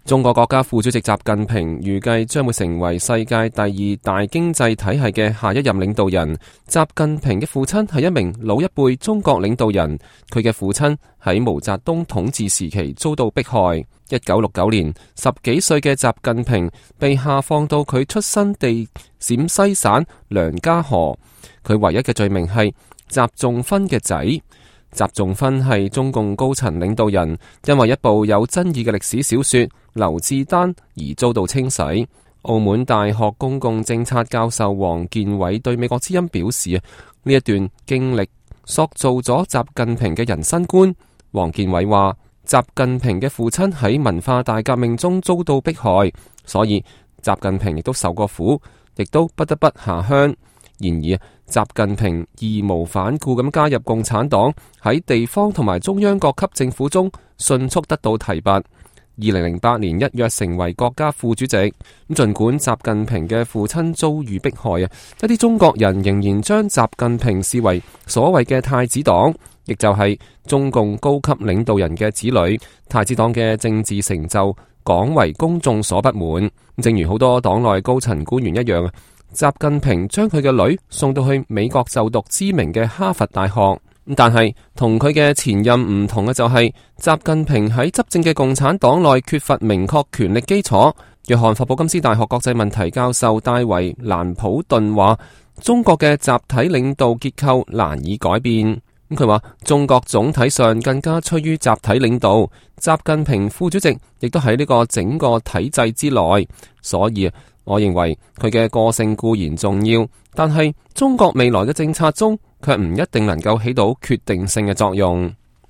中國國家副主席習近平預計將會成為世界第二大經濟體系嘅下一任領導人。習近平嘅父親係一名老一輩中國領導人，佢嘅父親喺毛澤東統治時期遭到迫害。1969年，10幾歲嘅習近平被下放到佢出生地陝西省梁家河，佢唯一嘅罪名係習仲勳嘅仔。習仲勳係中共高層領導人，因為一部有爭議嘅歷史小說《劉志丹》而遭到清洗。澳門大學公共政策教授王建偉對美國之音表示，呢一段經歷塑造咗習近平嘅人生觀。王建偉話，習近平嘅父親喺文化大革命中遭到迫害，所以習近平亦都受過苦，亦都不得不下鄉。然而，習近平義無反顧咁加入共產黨，喺地方同埋中央各級政府中迅速得到提拔。2008年一躍成為國家副主席。咁盡管習近平嘅父親遭遇迫害啊，一啲中國人仍然將習近平視為所謂嘅太子黨，亦就係中共高級領導人嘅子女。太子黨嘅政治成就廣為公眾所不滿。正如好多黨內高層官員一樣，習近平將佢嘅女送到去美國就讀知名嘅哈佛大學，但係同佢嘅前任唔同嘅就係，習近平喺執政嘅共產黨內缺乏明確權力基礎。約翰霍普金斯大學國際問題教授戴維蘭普頓話，中國嘅集體領導結構難以改變。佢話中國總體上更加趨於集體領導，習近平副主席亦都喺呢個整個體制之內，所以我認為佢嘅個性固然重要，但係中國未來嘅政策中卻唔一定能夠起到決定性嘅作用。